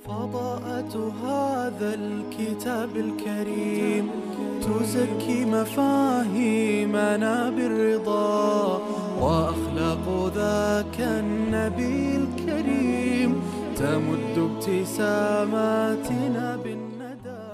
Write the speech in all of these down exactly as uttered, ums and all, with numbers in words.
فضاءة هذا الكتاب الكريم تزكي مفاهيمنا بالرضا، وأخلاق ذاك النبي الكريم تمد ابتساماتنا بالندى.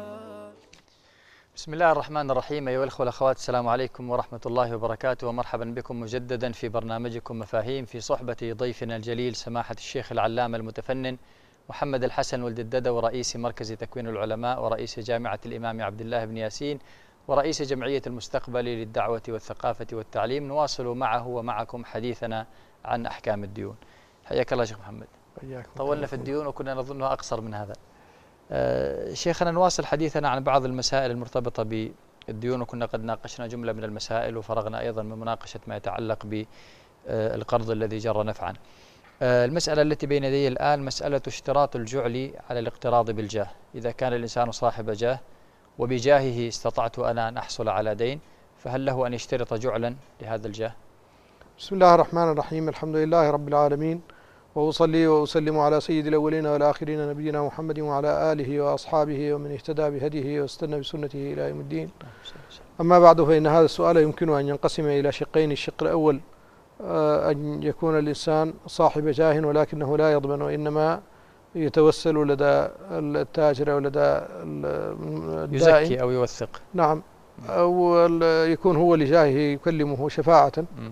بسم الله الرحمن الرحيم. أيها الأخوة والأخوات، السلام عليكم ورحمة الله وبركاته، ومرحبا بكم مجددا في برنامجكم مفاهيم في صحبة ضيفنا الجليل سماحة الشيخ العلامة المتفنن محمد الحسن ولد الددو، ورئيس مركز تكوين العلماء، ورئيس جامعة الإمام عبد الله بن ياسين، ورئيس جمعية المستقبل للدعوة والثقافة والتعليم. نواصل معه ومعكم حديثنا عن أحكام الديون. حياك الله شيخ محمد. طولنا في الديون وكنا نظنها أقصر من هذا. آه شيخنا، نواصل حديثنا عن بعض المسائل المرتبطة بالديون، وكنا قد ناقشنا جملة من المسائل وفرغنا أيضا من مناقشة ما يتعلق بالقرض الذي جر نفعا. آه المسألة التي بين يدي الآن مسألة اشتراط الجعل على الاقتراض بالجاه. إذا كان الإنسان صاحب جاه وبجاهه استطعت أنا أن أحصل على دين، فهل له أن يشترط جعلا لهذا الجاه؟ بسم الله الرحمن الرحيم. الحمد لله رب العالمين، وأصلي وأسلم على سيد الأولين والآخرين نبينا محمد وعلى آله وأصحابه ومن اهتدى بهديه واستنى بسنته إلى يوم الدين. أما بعد، فإن هذا السؤال يمكن أن ينقسم إلى شقين. الشق الأول أن يكون الإنسان صاحب جاه ولكنه لا يضمن، وإنما يتوسل لدى التاجر أو لدى الدائن، يزكي أو يوثق. نعم، أو يكون هو لجاهه يكلمه شفاعة.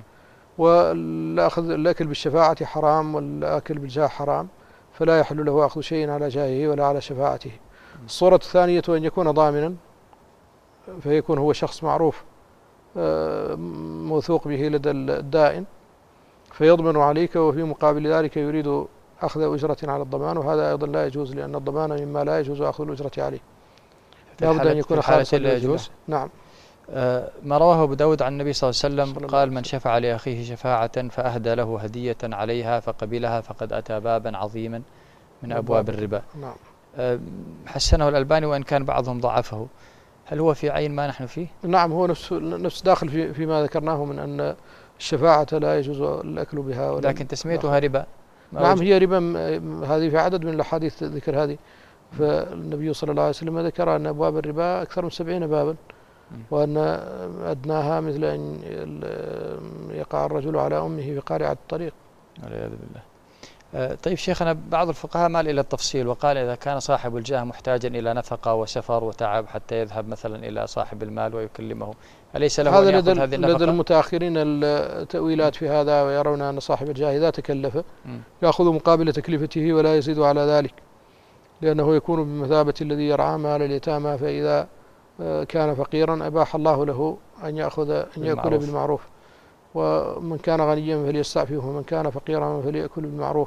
والأخذ الأكل بالشفاعة حرام، والأكل بالجاه حرام، فلا يحل له أخذ شيء على جاهه ولا على شفاعته. الصورة الثانية أن يكون ضامنا، فيكون هو شخص معروف موثوق به لدى الدائن، فيضمن عليك، وفي مقابل ذلك يريد أخذ أجرة على الضمان، وهذا أيضا لا يجوز، لأن الضمان مما لا يجوز أخذ الأجرة عليه. لا بد أن يكون خالصا لا يجوز. نعم. آه ما رواه أبو داود عن النبي صلى الله عليه وسلم قال: من شفع لأخيه شفاعة فأهدى له هدية عليها فقبلها فقد أتى بابا عظيما من أبواب الربا. نعم. آه حسنه الألباني وإن كان بعضهم ضعفه. هل هو في عين ما نحن فيه؟ نعم، هو نفس نفس داخل في فيما ذكرناه من أن الشفاعة لا يجوز الأكل بها، لكن تسميتها ربا. نعم، هي ربا. هذه في عدد من الأحاديث ذكر هذه. فالنبي صلى الله عليه وسلم ذكر أن أبواب الربا أكثر من سبعين بابا، وأن أدناها مثل أن يقع الرجل على أمه في قارعة الطريق. والعياذ بالله. آه طيب شيخنا، بعض الفقهاء مال إلى التفصيل وقال: إذا كان صاحب الجاه محتاجا إلى نفقة وسفر وتعب حتى يذهب مثلا إلى صاحب المال ويكلمه، أليس له أن يأخذ هذه النفقة؟ لدى المتأخرين التأويلات في هذا، ويرون أن صاحب الجاه إذا تكلف يأخذ مقابل تكلفته ولا يزيد على ذلك، لأنه يكون بمثابة الذي يرعى مال اليتامى، فإذا كان فقيرا أباح الله له أن يأخذ أن يأكل بالمعروف. ومن كان غنيا فليستعفف، ومن كان فقيرا فليأكل بالمعروف.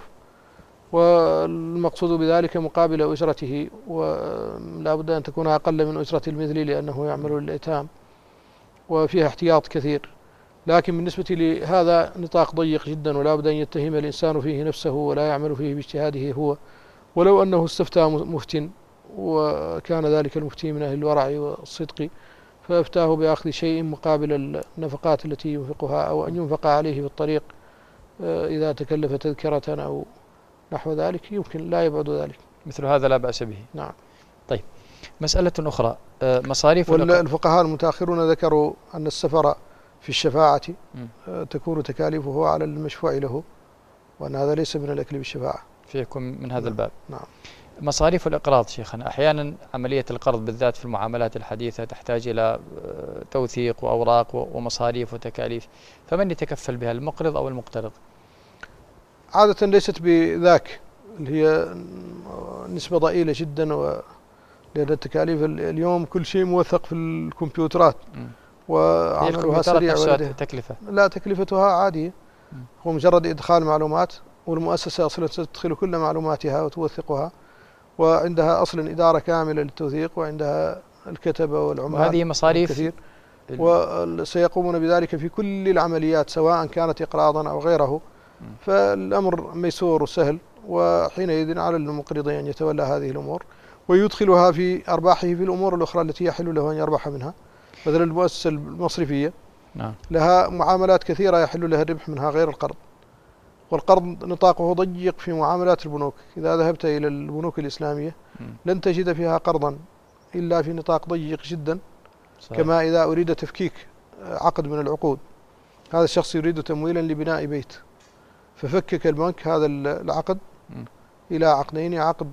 والمقصود بذلك مقابل أجرته، ولا بد أن تكون أقل من أجرة المثل، لأنه يعمل للأيتام وفيها احتياط كثير. لكن بالنسبة لهذا نطاق ضيق جدا، ولا بد أن يتهم الإنسان فيه نفسه ولا يعمل فيه باجتهاده هو، ولو أنه استفتى مفتٍ وكان ذلك المفتي من أهل الورع والصدق، فأفتاه بأخذ شيء مقابل النفقات التي ينفقها، أو أن ينفق عليه في الطريق إذا تكلف تذكرة أو نحو ذلك، يمكن لا يبعد ذلك. مثل هذا لا بأس به. نعم. طيب، مسألة أخرى، مصاريف الفقهاء المتأخرون ذكروا أن السفر في الشفاعة تكون تكاليفه على المشفوع له، وأن هذا ليس من الأكل بالشفاعة، فيكون من هذا نعم. الباب. نعم. مصاريف الإقراض شيخنا، أحيانا عملية القرض بالذات في المعاملات الحديثة تحتاج إلى توثيق وأوراق ومصاريف وتكاليف، فمن يتكفل بها، المقرض أو المقترض؟ عادة ليست بذاك، اللي هي نسبة ضئيلة جدا، و لأن التكاليف اليوم كل شيء موثق في الكمبيوترات، وعملها سريع. تكلفة لا، تكلفتها عادية، هو مجرد إدخال معلومات، والمؤسسة أصلا تدخل كل معلوماتها وتوثقها، وعندها أصلا إدارة كاملة للتوثيق، وعندها الكتبة والعمال، وهذه مصاريف كثير، وسيقومون بذلك في كل العمليات سواء كانت إقراضا أو غيره. فالأمر ميسور وسهل، وحينئذ على المقرض أن يتولى هذه الأمور ويدخلها في أرباحه في الأمور الأخرى التي يحل له أن يربح منها. مثلا المؤسسة المصرفية نعم. لها معاملات كثيرة يحل لها الربح منها غير القرض، والقرض نطاقه ضيق في معاملات البنوك. إذا ذهبت إلى البنوك الإسلامية لن تجد فيها قرضا إلا في نطاق ضيق جدا. صحيح. كما إذا أريد تفكيك عقد من العقود، هذا الشخص يريد تمويلا لبناء بيت، ففكك البنك هذا العقد م. إلى عقدين، عقد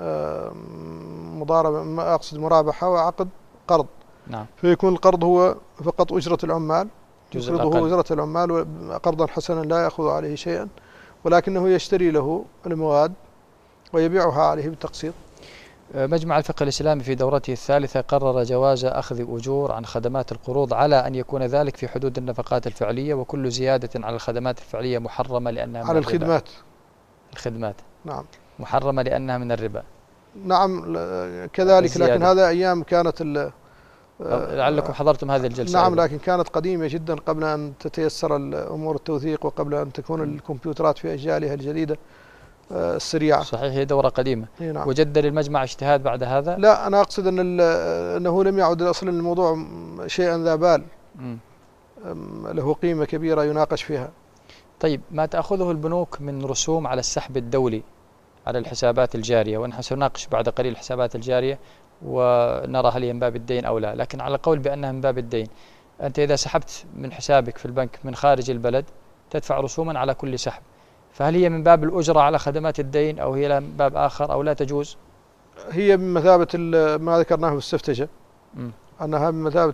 مضاربة أقصد مرابحة وعقد قرض. نعم. فيكون القرض هو فقط أجرة العمال، يقرضه أجرة العمال قرضا حسنا لا يأخذ عليه شيئا، ولكنه يشتري له المواد ويبيعها عليه بالتقسيط. مجمع الفقه الإسلامي في دورته الثالثة قرر جواز أخذ أجور عن خدمات القروض على أن يكون ذلك في حدود النفقات الفعلية، وكل زيادة على الخدمات الفعلية محرمة لأنها من على الربا. الخدمات. الخدمات. نعم. محرمة لأنها من الربا. نعم كذلك، لكن هذا أيام كانت لعلكم حضرتم هذه الجلسة. نعم أيضا. لكن كانت قديمة جدا قبل أن تتيسر الأمور التوثيق وقبل أن تكون الكمبيوترات في أجيالها الجديدة السريعة. صحيح، هي دورة قديمة. نعم. وجد للمجمع اجتهاد بعد هذا؟ لا، أنا أقصد أن أنه لم يعد أصلا الموضوع شيئا ذا بال له قيمة كبيرة يناقش فيها. طيب، ما تأخذه البنوك من رسوم على السحب الدولي على الحسابات الجارية، ونحن سنناقش بعد قليل الحسابات الجارية ونرى هل هي من باب الدين أو لا، لكن على قول بأنها من باب الدين، أنت إذا سحبت من حسابك في البنك من خارج البلد تدفع رسوما على كل سحب، فهل هي من باب الأجرة على خدمات الدين أو هي من باب آخر أو لا تجوز؟ هي بمثابة ما ذكرناه بالسفتجة، أنها بمثابة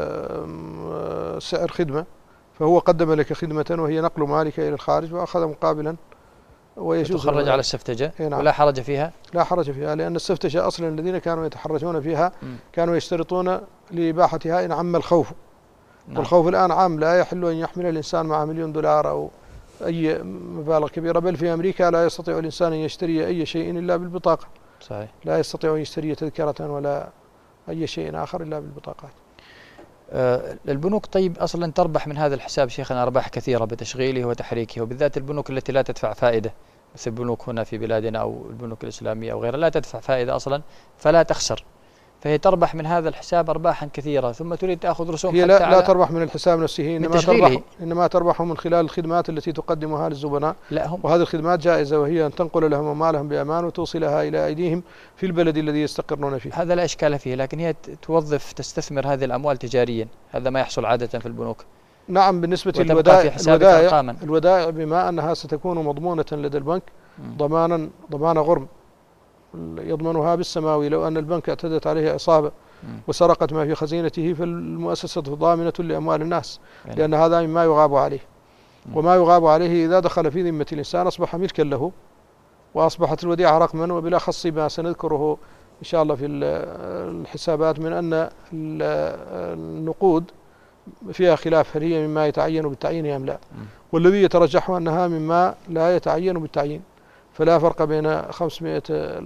سعر خدمة، فهو قدم لك خدمة وهي نقل مالك إلى الخارج وأخذ مقابلا ويجوز تخرج على السفتجة. نعم. ولا حرج فيها؟ لا حرج فيها، لأن السفتجة أصلا الذين كانوا يتحرجون فيها م. كانوا يشترطون لإباحتها إن عم الخوف. نعم. والخوف الآن عام، لا يحل أن يحمل الإنسان معه مليون دولار أو أي مبالغ كبيرة، بل في أمريكا لا يستطيع الإنسان أن يشتري أي شيء إلا بالبطاقة. صحيح. لا يستطيع أن يشتري تذكرة ولا أي شيء آخر إلا بالبطاقات. آه البنوك طيب أصلا تربح من هذا الحساب شيخنا أرباح كثيرة بتشغيله وتحريكه، وبالذات البنوك التي لا تدفع فائدة مثل البنوك هنا في بلادنا أو البنوك الإسلامية أو غيرها، لا تدفع فائدة أصلا فلا تخسر، فهي تربح من هذا الحساب أرباحا كثيرة، ثم تريد تأخذ رسوم. هي لا, لا تربح من الحساب نفسه، إنما تربح, إنما تربح من خلال الخدمات التي تقدمها للزبناء. لا هم وهذه الخدمات جائزة، وهي أن تنقل لهم أموالهم بأمان وتوصلها إلى أيديهم في البلد الذي يستقرون فيه. هذا لا إشكال فيه، لكن هي توظف تستثمر هذه الأموال تجاريا، هذا ما يحصل عادة في البنوك. نعم، بالنسبة للودائع الودائع, الودائع بما أنها ستكون مضمونة لدى البنك ضمانا ضمان غرم يضمنها بالسماوي، لو أن البنك اعتدت عليه عصابة وسرقت ما في خزينته فالمؤسسة ضامنة لأموال الناس، لأن هذا مما يغاب عليه، وما يغاب عليه إذا دخل في ذمة الإنسان أصبح ملكا له، وأصبحت الوديعة رقما. وبالأخص ما سنذكره إن شاء الله في الحسابات من أن النقود فيها خلاف، هل هي مما يتعين بالتعيين أم لا، والذي يترجح أنها مما لا يتعين بالتعيين، فلا فرق بين خمسمائة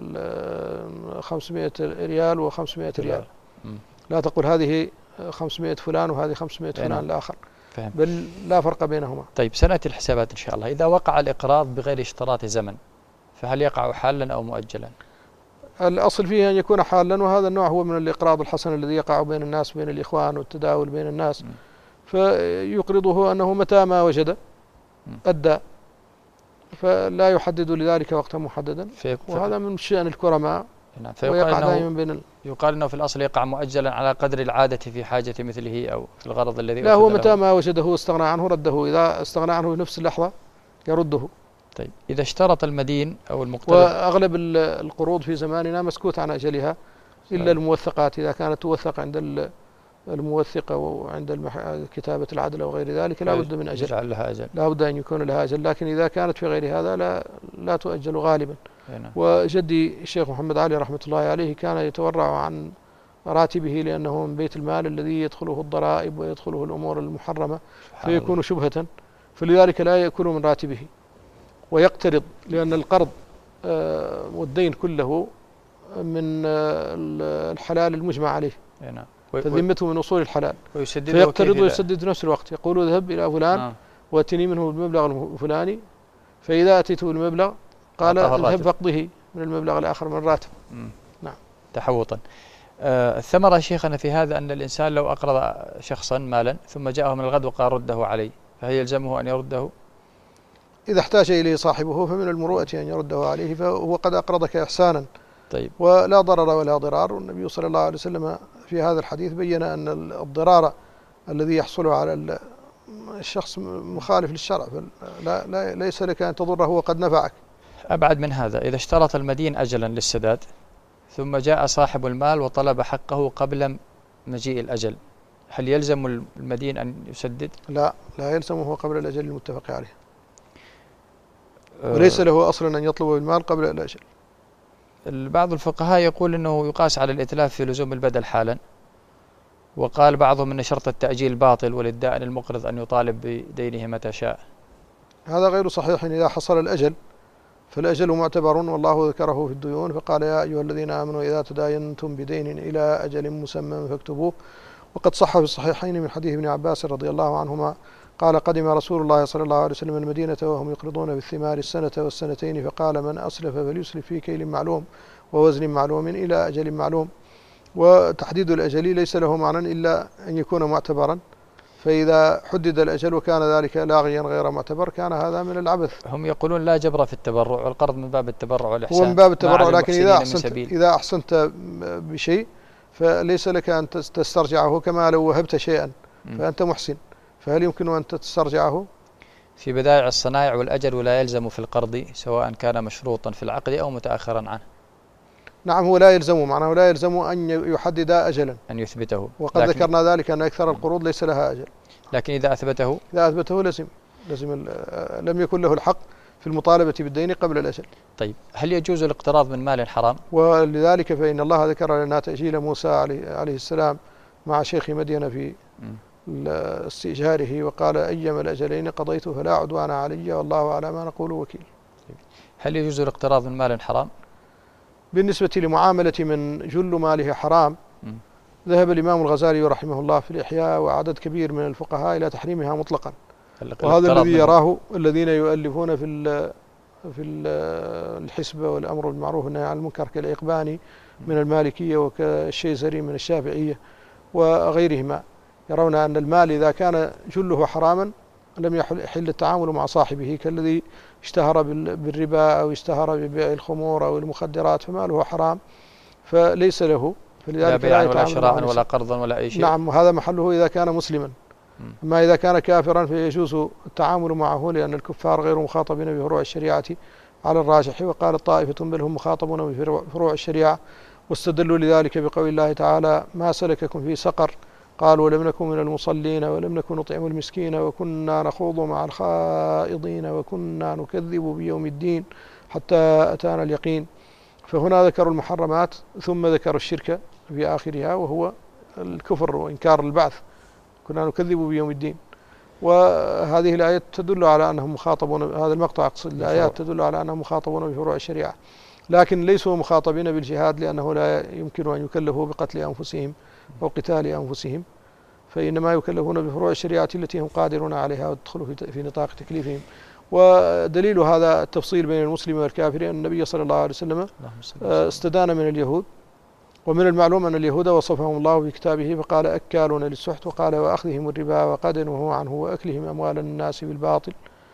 ريال وخمسمائة ريال. لا تقول هذه خمسمائة فلان وهذه خمسمائة فلان الآخر، بل لا فرق بينهما. طيب، سنأتي الحسابات إن شاء الله. إذا وقع الإقراض بغير اشتراط زمن فهل يقع حالا أو مؤجلا؟ الأصل فيه أن يكون حالا، وهذا النوع هو من الإقراض الحسن الذي يقع بين الناس بين الإخوان والتداول بين الناس. م. فيقرضه أنه متى ما وجد أدى، فلا يحدد لذلك وقتا محددا، وهذا من شأن الكرماء. نعم. فيقال دائما بين ال... يقال انه في الاصل يقع مؤجلا على قدر العاده في حاجه مثله او في الغرض الذي لا، هو متى ما وجده واستغنى عنه رده، اذا استغنى عنه في نفس اللحظه يرده. طيب، اذا اشترط المدين او المقترض، واغلب القروض في زماننا مسكوت عن اجلها الا الموثقات، اذا كانت توثق عند الموثق وعند المح... كتابه العدل او غير ذلك لا بد من اجل، لها اجل، لا بد ان يكون لها اجل، لكن اذا كانت في غير هذا لا لا تؤجل غالبا. هنا. وجدي الشيخ محمد علي رحمة الله عليه كان يتورع عن راتبه، لأنه من بيت المال الذي يدخله الضرائب ويدخله الأمور المحرمة فيكون الله. شبهة، فلذلك لا يأكل من راتبه ويقترض، لأن القرض والدين كله من الحلال المجمع عليه، فذمته من أصول الحلال، فيقترض ويسدد نفس الوقت، يقول اذهب إلى فلان آه. واتني منه المبلغ الفلاني، فإذا أتيته المبلغ قال اذهب فقده من المبلغ الآخر من الراتب. نعم. تحوطا. آه الثمرة شيخنا في هذا أن الإنسان لو أقرض شخصا مالا ثم جاءه من الغد وقال رده عليه، فهل يلزمه أن يرده؟ إذا احتاج إليه صاحبه فمن المروءة أن يرده عليه، فهو قد أقرضك إحسانا. طيب. ولا ضرر ولا ضرار. والنبي صلى الله عليه وسلم في هذا الحديث بين أن الضرار الذي يحصل على الشخص مخالف للشرع، لا لا ليس لك أن تضره وقد نفعك. أبعد من هذا، إذا اشترط المدين أجلا للسداد ثم جاء صاحب المال وطلب حقه قبل مجيء الأجل، هل يلزم المدين أن يسدد؟ لا، لا يلزمه قبل الأجل المتفق عليه، وليس له أصلا أن يطلب المال قبل الأجل. بعض الفقهاء يقول أنه يقاس على الإتلاف في لزوم البدل حالا، وقال بعضهم أن شرط التأجيل باطل وللدائن المقرض أن يطالب بدينه متى شاء. هذا غير صحيح. إذا حصل الأجل فالأجل معتبر، والله ذكره في الديون فقال يا أيها الذين آمنوا إذا تداينتم بدين إلى أجل مسمى فاكتبوه. وقد صح في الصحيحين من حديث ابن عباس رضي الله عنهما قال قدم رسول الله صلى الله عليه وسلم المدينة وهم يقرضون بالثمار السنة والسنتين، فقال من أسلف فليسلف في كيل معلوم ووزن معلوم إلى أجل معلوم. وتحديد الأجل ليس له معنى إلا أن يكون معتبرا، فإذا حدد الأجل وكان ذلك لاغيا غير معتبر كان هذا من العبث. هم يقولون لا جبر في التبرع، والقرض من باب التبرع والإحسان. هو من باب التبرع، لكن إذا أحسنت, إذا أحسنت بشيء فليس لك أن تسترجعه، كما لو وهبت شيئا فأنت محسن، فهل يمكن أن تسترجعه؟ في بدائع الصنائع والأجل لا يلزم في القرض سواء كان مشروطا في العقد أو متأخرا عنه. نعم، هو لا يلزم، معناه لا يلزم أن يحدد أجلا، أن يثبته. وقد ذكرنا ذلك أن أكثر القروض ليس لها أجل. لكن إذا أثبته إذا أثبته لزم لزم لم يكن له الحق في المطالبة بالدين قبل الأجل. طيب، هل يجوز الاقتراض من مال حرام؟ ولذلك فإن الله ذكر لنا تأجيل موسى عليه السلام مع شيخ مدين في استئجاره، وقال أيما الأجلين قضيت فلا عدوان علي والله على ما نقول وكيل. هل يجوز الاقتراض من مال حرام؟ بالنسبة لمعاملة من جل ماله حرام م. ذهب الإمام الغزالي رحمه الله في الإحياء وعدد كبير من الفقهاء إلى تحريمها مطلقا، وهذا الذي يراه الذين يؤلفون في في الحسبة والأمر بالمعروف والنهي عن المنكر كالإقباني من المالكية وكالشيزري من الشافعية وغيرهما، يرون أن المال إذا كان جله حراما لم يحل التعامل مع صاحبه، كالذي اشتهر بالربا أو اشتهر ببيع الخمور أو المخدرات فماله حرام فليس له، لا بيعا ولا شراء ولا قرضا ولا أي شيء. نعم، وهذا محله إذا كان مسلما. أما إذا كان كافرا فيجوز التعامل معه، لأن الكفار غير مخاطبين بفروع الشريعة على الراجح. وقال طائفة بل هم مخاطبون بفروع الشريعة، واستدلوا لذلك بقول الله تعالى ما سلككم في سقر قالوا لم نكن من المصلين ولم نكن نطعم المسكين وكنا نخوض مع الخائضين وكنا نكذب بيوم الدين حتى أتانا اليقين. فهنا ذكروا المحرمات ثم ذكروا الشرك في آخرها وهو الكفر وإنكار البعث، كنا نكذب بيوم الدين. وهذه الآيات تدل على أنهم مخاطبون، هذا المقطع أقصد الآيات تدل على أنهم مخاطبون بفروع الشريعة، لكن ليسوا مخاطبين بالجهاد، لأنه لا يمكن أن يكلفوا بقتل أنفسهم أو قتال أنفسهم، فإنما يكلفون بفروع الشريعة التي هم قادرون عليها وتدخل في نطاق تكليفهم. ودليل هذا التفصيل بين المسلم والكافر أن النبي صلى الله عليه وسلم استدان من اليهود، ومن المعلوم أن اليهود وصفهم الله في كتابه فقال أكالون للسحت، وقال وأخذهم الربا وقد نهوا عنه وأكلهم أموال الناس بالباطل،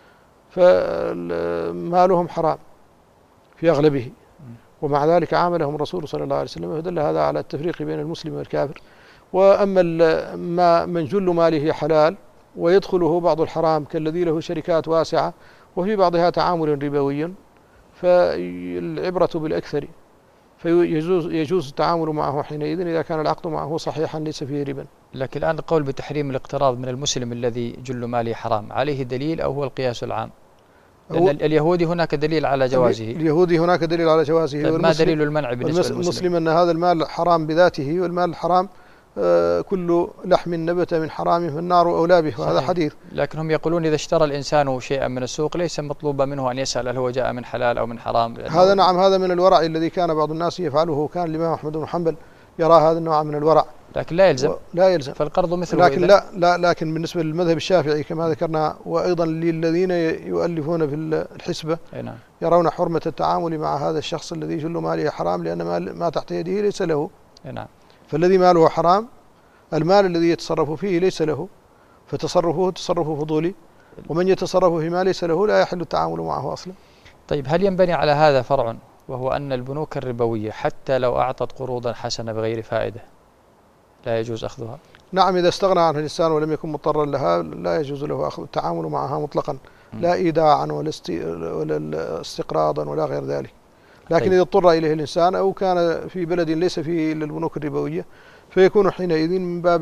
فمالهم حرام في أغلبه، ومع ذلك عاملهم الرسول صلى الله عليه وسلم، فدل هذا على التفريق بين المسلم والكافر. وأما ما من جل ماله حلال ويدخله بعض الحرام كالذي له شركات واسعة وفي بعضها تعامل ربوي، فالعبرة بالأكثر، فيجوز يجوز التعامل معه حينئذ إذا كان العقد معه صحيحا ليس فيه ربا. لكن الآن القول بتحريم الاقتراض من المسلم الذي جل ماله حرام عليه دليل أو هو القياس العام؟ لأن اليهودي هناك دليل على جوازه. اليهودي هناك دليل على جوازه. طيب ما دليل المنع بالنسبة للمسلم؟ المسلم أن هذا المال حرام بذاته، والمال الحرام آه كل لحم نبت من حرام فالنار أولى به، وهذا حديث. لكن هم يقولون إذا اشترى الإنسان شيئا من السوق ليس مطلوبا منه أن يسأل هل هو جاء من حلال أو من حرام. هذا نعم، هذا من الورع الذي كان بعض الناس يفعله، كان الإمام أحمد بن حنبل يرى هذا النوع من الورع، لكن لا يلزم. لا يلزم. فالقرض مثله. لكن لا لا لكن بالنسبة للمذهب الشافعي كما ذكرنا، وأيضا للذين يؤلفون في الحسبة نعم. يرون حرمة التعامل مع هذا الشخص الذي جل ماله حرام، لأن ما تحت يده ليس له. نعم. فالذي ماله حرام المال الذي يتصرف فيه ليس له، فتصرفه تصرف فضولي، ومن يتصرف فيما ليس له لا يحل التعامل معه أصلا. طيب هل ينبني على هذا فرع، وهو أن البنوك الربوية حتى لو أعطت قروضا حسنة بغير فائدة لا يجوز أخذها؟ نعم، إذا استغنى عنها الإنسان ولم يكن مضطرا لها لا يجوز له أخذ التعامل معها مطلقا، لا إيداعا ولا ولا استقراضا ولا غير ذلك. لكن طيب. إذا اضطر إليه الإنسان أو كان في بلد ليس فيه إلا البنوك الربوية فيكون حينئذ من باب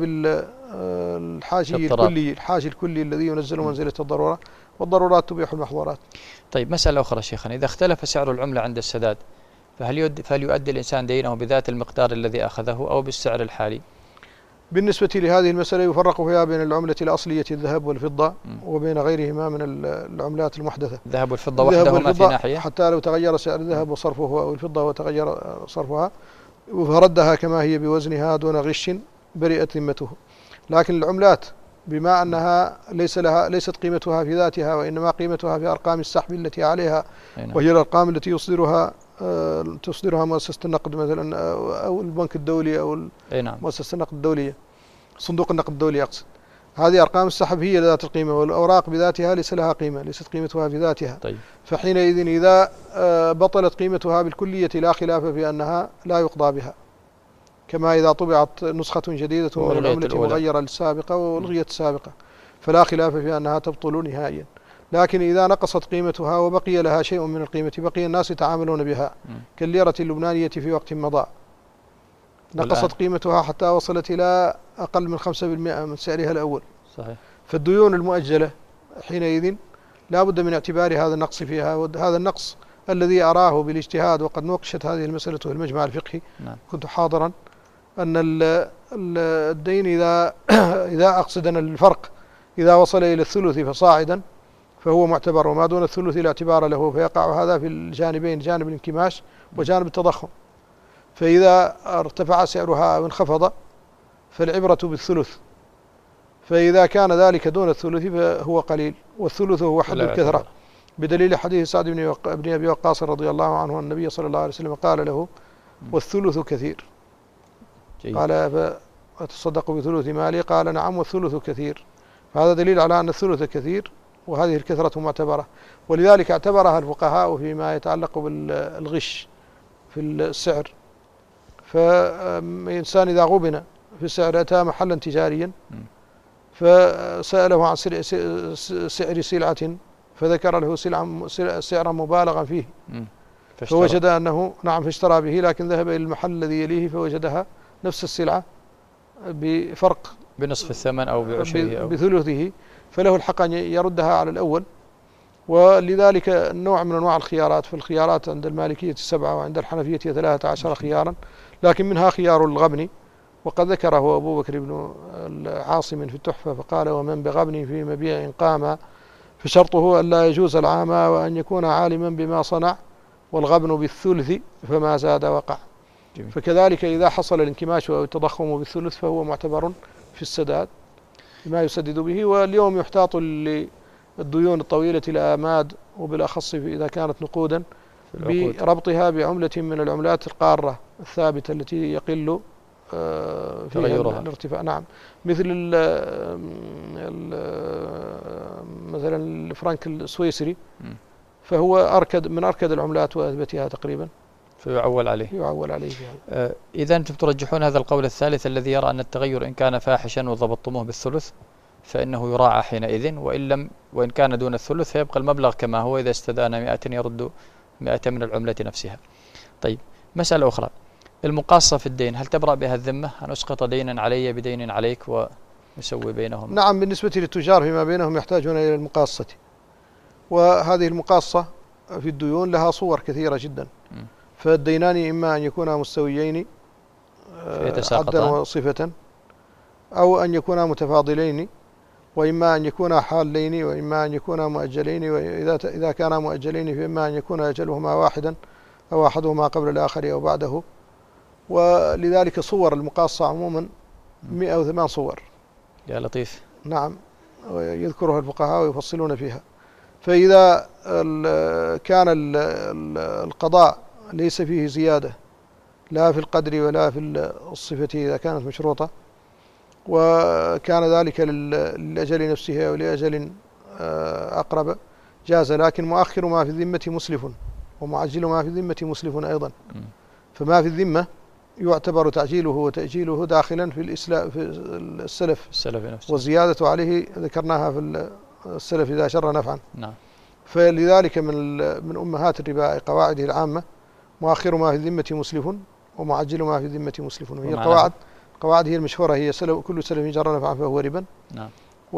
الحاجي الكلي الحاجي الكلي الذي ينزل منزلة الضرورة، والضرورات تبيح المحظورات. طيب مسألة أخرى شيخنا، إذا اختلف سعر العملة عند السداد فهل يؤدي فهل يؤدي الإنسان دينه بذات المقدار الذي أخذه أو بالسعر الحالي؟ بالنسبة لهذه المسألة يفرق فيها بين العملة الأصلية الذهب والفضة وبين غيرهما من العملات المحدثة. الذهب والفضة وحدهما في ناحية، حتى لو تغير سعر الذهب وصرفه أو الفضة وتغير صرفها فردها كما هي بوزنها دون غش برئت ذمته. لكن العملات بما أنها ليس لها ليست قيمتها في ذاتها وإنما قيمتها في أرقام السحب التي عليها، وهي الأرقام التي يصدرها تصدرها مؤسسة النقد مثلا أو البنك الدولي أو مؤسسة النقد الدولية، صندوق النقد الدولي أقصد. هذه أرقام السحب هي ذات القيمة، والأوراق بذاتها ليس لها قيمة، ليست قيمتها في ذاتها. طيب. فحينئذ إذا بطلت قيمتها بالكلية لا خلاف في أنها لا يقضى بها، كما إذا طبعت نسخة جديدة من العملة مغيرة للسابقة وألغيت السابقة فلا خلاف في أنها تبطل نهائيا. لكن إذا نقصت قيمتها وبقي لها شيء من القيمة بقي الناس يتعاملون بها كالليرة اللبنانية في وقت مضى، نقصت قيمتها حتى وصلت إلى أقل من خمسة بالمئة من سعرها الأول. صحيح. فالديون المؤجلة حينئذ لا بد من اعتبار هذا النقص فيها، وهذا النقص الذي أراه بالاجتهاد وقد نوقشت هذه المسألة في المجمع الفقهي. نعم. كنت حاضرا أن الدين إذا إذا أقصدنا الفرق إذا وصل إلى الثلث فصاعدا فهو معتبر، وما دون الثلث لا اعتبار له، فيقع هذا في الجانبين، جانب الانكماش وجانب التضخم. فإذا ارتفع سعرها أو انخفض فالعبرة بالثلث، فإذا كان ذلك دون الثلث فهو قليل، والثلث هو حد الكثرة، بدليل حديث سعد بن أبي وقاص رضي الله عنه النبي صلى الله عليه وسلم قال له والثلث كثير. جيد. قال فتصدق بثلث مالي؟ قال نعم والثلث كثير. فهذا دليل على أن الثلث كثير وهذه الكثرة معتبرة، ولذلك اعتبرها الفقهاء فيما يتعلق بالغش في السعر. فإنسان إذا غبن في السعر أتى محلا تجاريا فسأله عن سعر سلعة فذكر له سعرا مبالغا فيه فوجد أنه نعم فاشترى به، لكن ذهب إلى المحل الذي يليه فوجدها نفس السلعة بفرق بنصف الثمن أو بعشره أو بثلثه، فله الحق أن يردها على الأول. ولذلك نوع من أنواع الخيارات، فالخيارات عند المالكية سبعة وعند الحنفية ثلاثة عشر خيارا، لكن منها خيار الغبن، وقد ذكره أبو بكر بن عاصم في التحفة فقال ومن بغبن في مبيع قام فشرطه أن لا يجوز العام وأن يكون عالما بما صنع، والغبن بالثلث فما زاد وقع. جميل. فكذلك إذا حصل الانكماش أو التضخم بالثلث فهو معتبر في السداد بما يسدد به. واليوم يحتاط للديون الطويلة الآماد وبالأخص إذا كانت نقودا بربطها بعملة من العملات القارة الثابتة التي يقل فيها الارتفاع. نعم، مثل ال ال مثلا الفرنك السويسري فهو أركد من أركد العملات وأثبتها تقريبا، فيعول عليه يعول عليه آه إذا أنتم ترجحون هذا القول الثالث الذي يرى أن التغير إن كان فاحشا وضبطتموه بالثلث فإنه يراعى حينئذ، وإن لم وإن كان دون الثلث فيبقى المبلغ كما هو، إذا استدان مئة يرد مئة من العملة نفسها. طيب مسألة أخرى، المقاصة في الدين هل تبرأ بها الذمة أن أسقط دينا علي بدين عليك ونسوي بينهم؟ نعم، بالنسبة للتجار فيما بينهم يحتاجون إلى المقاصة، وهذه المقاصة في الديون لها صور كثيرة جدا. م. فالدينان إما أن يكونا مستويين عدا وصفة، أو أن يكونا متفاضلين، وإما أن يكونا حالين، وإما أن يكونا مؤجلين، وإذا إذا كانا مؤجلين فإما أن يكون أجلهما واحدا أو أحدهما قبل الآخر أو بعده. ولذلك صور المقاصة عموما مئة وثمان صور. يا لطيف. نعم، يذكرها الفقهاء ويفصلون فيها. فإذا كان القضاء ليس فيه زيادة لا في القدر ولا في الصفة إذا كانت مشروطة، وكان ذلك للأجل نفسه أو لأجل أقرب جاز، لكن مؤخر ما في الذمة مسلف ومعجل ما في الذمة مسلف أيضا. فما في الذمة يعتبر تعجيله وتأجيله داخلا في الإسلام في السلف السلف نفسه، والزيادة عليه ذكرناها في السلف إذا شر نفعا. نعم. فلذلك من من أمهات الربا قواعده العامة مؤخر ما في الذمة مسلف ومعجل ما في الذمة مسلف. وهي القواعد القواعد هي المشهورة، هي سلف كل سلف جر نفعا فهو ربا. نعم.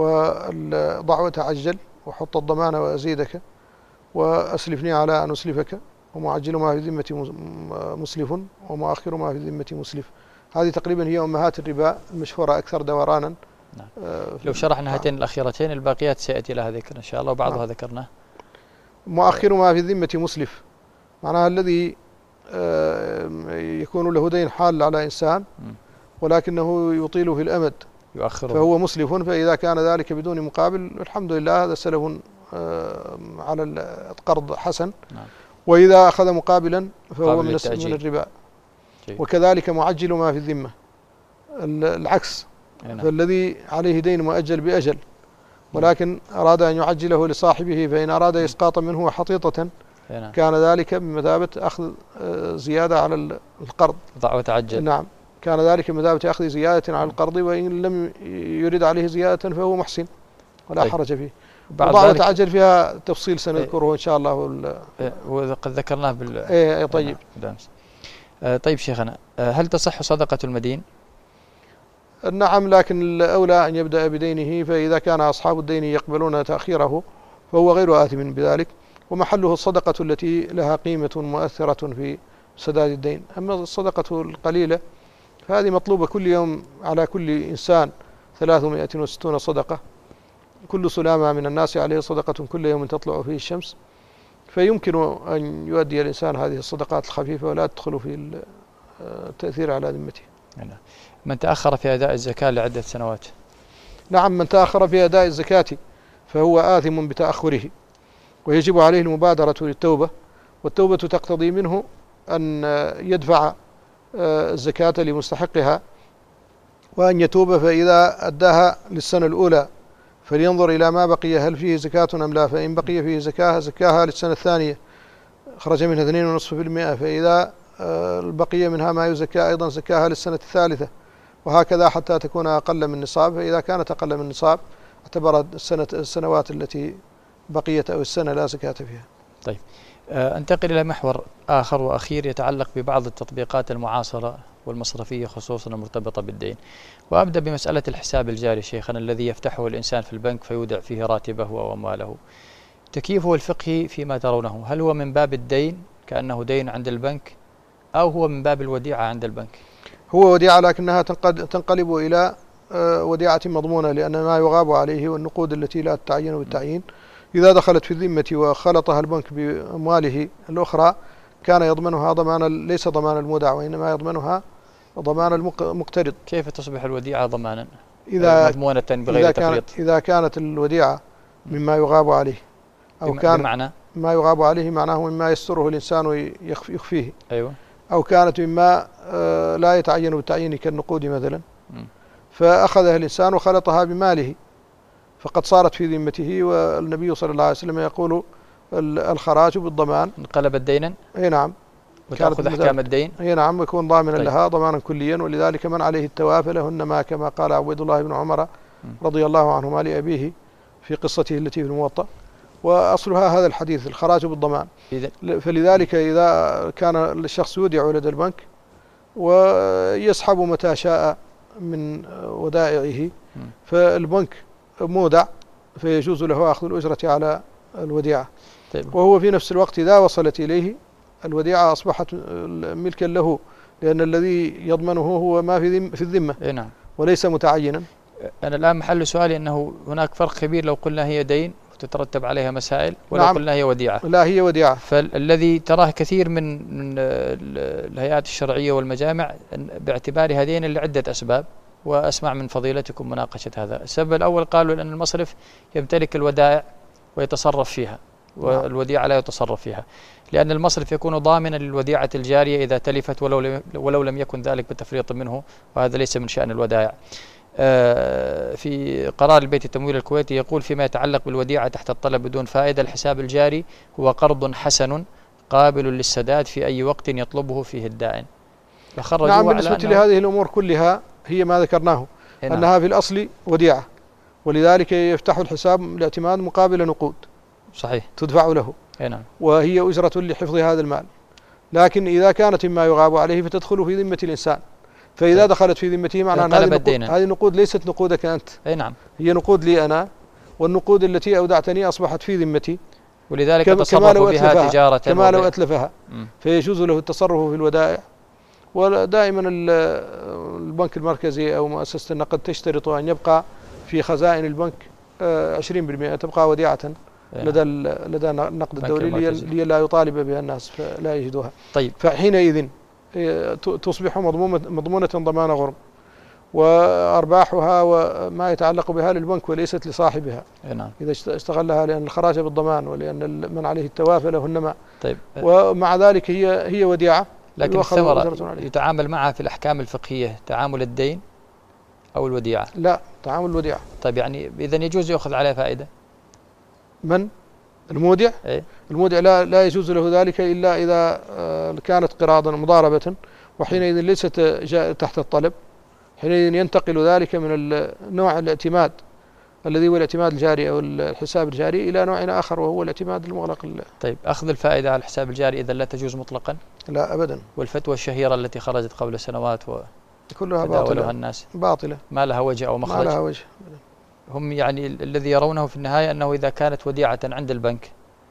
وضع وتعجل وحط الضمان وأزيدك وأسلفني على أن أسلفك، ومعجل ما في الذمة مسلف ومؤخر ما في الذمة مسلف. هذه تقريبا هي أمهات الربا المشهورة أكثر دورانا. نعم. آه لو شرحنا هاتين نعم. الأخيرتين الباقيات سيأتي لها ذكر إن شاء الله، وبعضها نعم. ذكرناه. مؤخر ما في الذمة مسلف معناها الذي آه يكون له دين حال على إنسان ولكنه يطيل في الأمد يؤخره، فهو مسلف. فإذا كان ذلك بدون مقابل الحمد لله هذا سلف آه على القرض حسن. نعم. وإذا أخذ مقابلا فهو من, من الربا. جيد. وكذلك معجل ما في الذمة العكس. نعم. فالذي عليه دين مؤجل بأجل ولكن أراد أن يعجله لصاحبه، فإن أراد إسقاطا منه حطيطة نعم. كان ذلك بمثابة أخذ زيادة على القرض. ضع وتعجل. نعم، كان ذلك بمثابة أخذ زيادة على القرض، وإن لم يرد عليه زيادة فهو محسن ولا طيب. حرج فيه. ضع وتعجل فيها تفصيل سنذكره إن شاء الله. وقد ذكرناه بال إيه طيب. نعم. طيب شيخنا، هل تصح صدقة المدين؟ نعم، لكن الأولى أن يبدأ بدينه، فإذا كان أصحاب الدين يقبلون تأخيره فهو غير آثم بذلك، ومحله الصدقة التي لها قيمة مؤثرة في سداد الدين. أما الصدقة القليلة فهذه مطلوبة كل يوم على كل إنسان ثلاثمائة وستون صدقة، كل سلامة من الناس عليه صدقة كل يوم تطلع فيه الشمس، فيمكن أن يؤدي الإنسان هذه الصدقات الخفيفة ولا تدخل في التأثير على ذمته. من تأخر في أداء الزكاة لعدة سنوات؟ نعم، من تأخر في أداء الزكاة فهو آثم بتأخره، ويجب عليه المبادرة للتوبة، والتوبة تقتضي منه أن يدفع الزكاة لمستحقها وأن يتوب، فإذا أداها للسنة الأولى فلينظر إلى ما بقي هل فيه زكاة أم لا، فإن بقي فيه زكاة زكاها للسنة الثانية خرج منها اثنين فاصلة خمسة بالمئة، فإذا البقية منها ما يزكى أيضا زكاها للسنة الثالثة، وهكذا حتى تكون أقل من نصاب. فإذا كانت أقل من نصاب اعتبرت السنة السنوات التي بقيت أو السنة لا زكاة فيها. طيب، أنتقل إلى محور آخر وأخير يتعلق ببعض التطبيقات المعاصرة والمصرفية خصوصا المرتبطة بالدين، وأبدأ بمسألة الحساب الجاري شيخنا الذي يفتحه الإنسان في البنك فيودع فيه راتبه وأمواله. تكييفه الفقهي فيما ترونه، هل هو من باب الدين كأنه دين عند البنك أو هو من باب الوديعة عند البنك؟ هو وديعة لكنها تنقلب إلى وديعة مضمونة، لأن ما يغاب عليه والنقود التي لا تتعين بالتعيين إذا دخلت في الذمة وخلطها البنك بأمواله الأخرى كان يضمنها ضمان ليس ضمان المودع، وإنما يضمنها ضمان المقترض. كيف تصبح الوديعة ضمانا إذا مضمونة بغير إذا تفريط؟ إذا كانت الوديعة مما يغاب عليه أو كان بمعنى ما يغاب عليه معناه مما يستره الإنسان ويخفيه. أيوة. أو كانت مما لا يتعين بالتعيين كالنقود مثلا، فأخذها الإنسان وخلطها بماله فقد صارت في ذمته، والنبي صلى الله عليه وسلم يقول الخراج بالضمان. انقلبت دينا؟ اي نعم. وتأخذ أحكام الدين؟ اي نعم، ويكون ضامنا طيب. لها ضمانا كليا، ولذلك من عليه التوافل لهن ما كما قال عبد الله بن عمر رضي الله عنهما لأبيه في قصته التي في الموطأ، وأصلها هذا الحديث الخراج بالضمان. فلذلك إذا كان الشخص يودع لدى البنك ويسحب متى شاء من ودائعه فالبنك مودع فيجوز له أخذ الأجرة على الوديعة. طيب. وهو في نفس الوقت إذا وصلت إليه الوديعة أصبحت ملكا له، لأن الذي يضمنه هو ما في في الذمة. إيه نعم. وليس متعينا. أنا الآن محل سؤالي أنه هناك فرق كبير لو قلنا هي دين وتترتب عليها مسائل، ولو نعم. قلنا هي وديعة. لا، هي وديعة. فالذي تراه كثير من من الهيئات الشرعية والمجامع باعتبارها دين لعدة أسباب، وأسمع من فضيلتكم مناقشة هذا. السبب الأول قالوا أن المصرف يمتلك الودائع ويتصرف فيها، والوديعة لا يتصرف فيها، لأن المصرف يكون ضامنا للوديعة الجارية إذا تلفت ولو لم, ولو لم يكن ذلك بتفريط منه، وهذا ليس من شأن الودائع. في قرار البيت التمويل الكويتي يقول فيما يتعلق بالوديعة تحت الطلب بدون فائدة: الحساب الجاري هو قرض حسن قابل للسداد في أي وقت يطلبه فيه الدائن. نعم، بالنسبة لهذه الأمور كلها هي ما ذكرناه، نعم. أنها في الأصل وديعة، ولذلك يفتح الحساب الاعتماد مقابل نقود صحيح تدفع له، نعم. وهي أجرة لحفظ هذا المال. لكن إذا كانت مما يغاب عليه فتدخل في ذمة الإنسان، فإذا طيب. دخلت في ذمته معنى أن هذه النقود, هذه النقود ليست نقودك أنت، أي نعم، هي نقود لي أنا، والنقود التي أودعتني أصبحت في ذمتي، ولذلك تصرف بها تجارة كما لو أتلفها، فيجوز له التصرف في الودائع. ودائما البنك المركزي أو مؤسسة النقد تشترط أن يبقى في خزائن البنك عشرين بالمئة تبقى وديعة لدى لدى النقد الدولي لئلا يطالب بها الناس فلا يجدوها. طيب. فحينئذ تصبح مضمونة ضمان غرم، وأرباحها وما يتعلق بها للبنك وليست لصاحبها، نعم. إذا استغلها، لأن الخراج بالضمان ولأن من عليه التوافى له النماء. طيب. ومع ذلك هي هي وديعة، لكن الثمرة يتعامل معها في الأحكام الفقهية تعامل الدين أو الوديعة؟ لا، تعامل الوديعة. طيب، يعني إذن يجوز يأخذ عليها فائدة؟ من؟ المودع؟ إيه؟ المودع لا لا يجوز له ذلك إلا إذا كانت قراضا مضاربة، وحينئذ ليست تحت الطلب، حينئذ ينتقل ذلك من نوع الاعتماد الذي هو الاعتماد الجاري أو الحساب الجاري إلى نوع آخر وهو الاعتماد المغلق. طيب، أخذ الفائدة على الحساب الجاري إذا لا تجوز مطلقا؟ لا أبدا. والفتوى الشهيرة التي خرجت قبل سنوات و كلها باطلة الناس باطلة، ما لها وجه أو مخرج؟ ما لها وجه. هم يعني الذي يرونه في النهاية أنه إذا كانت وديعة عند البنك،